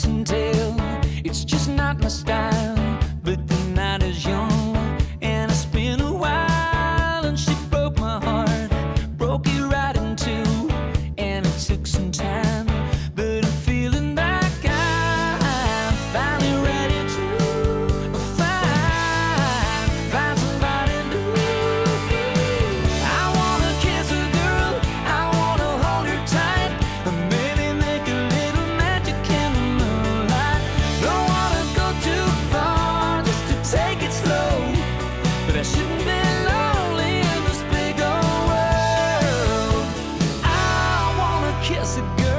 can tell it's just not my style. But the night is young and it's been a while, and she broke my heart, broke it right in two, and it took some time. But I'm feeling like I'm finally ready to find somebody new. I wanna kiss a girl, I wanna hold her tight, and maybe make a little magic in the moonlight. Don't wanna go too far, just to take it slow, but I shouldn't be lonely in this big old world. I wanna kiss a girl.